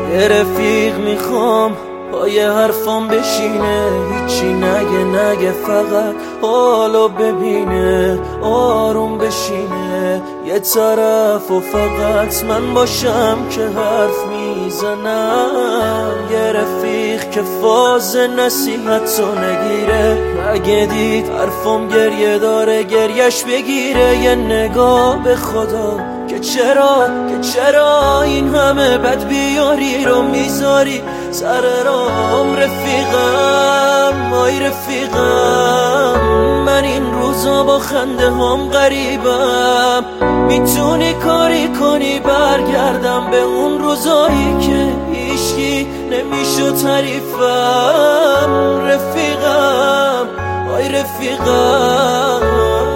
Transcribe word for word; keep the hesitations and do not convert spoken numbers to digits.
یه رفیق میخوام پای حرفام بشینه، هیچی نگه نگه فقط حالو ببینه، آروم بشینه یه طرف و فقط من باشم که حرف میزنم. یه رفیق که فاز نصیحتو نگیره، اگه دید حرفم گریه داره گریش بگیره. یه نگاه به خدا که چرا که چرا این همه بد بیاری رو میذاری سر رام. رفیقم آی رفیقم، من این روزا با خنده هم غریبم. میتونی کاری کنی برگردم به اون روزایی که هیچکی نمیشد حریفم. رفیقم آی رفیقم.